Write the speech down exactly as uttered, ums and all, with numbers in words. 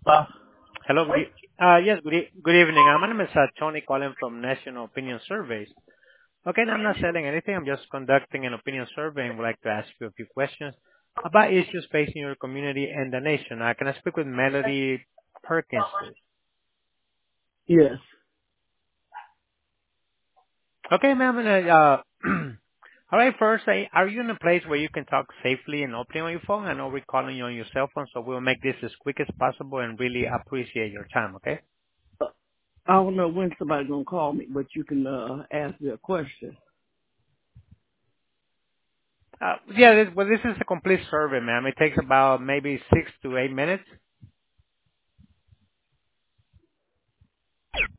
Uh, Hello. Good e- uh, Yes, good e- good evening. Uh, My name is uh, Tony calling from National Opinion Surveys. Okay, and I'm not selling anything. I'm just conducting an opinion survey and would like to ask you a few questions about issues facing your community and the nation. Uh, Can I speak with Melody Perkins, please? yes. Okay, ma'am. and, uh, All right, first, uh, are you in a place where you can talk safely and openly on your phone? I know we're calling you on your cell phone, so we'll make this as quick as possible and really appreciate your time, okay? Uh, I don't know when somebody's gonna call me, but you can uh, ask me a question. Uh, yeah, this, well, this is a complete survey, ma'am. It takes about maybe six to eight minutes.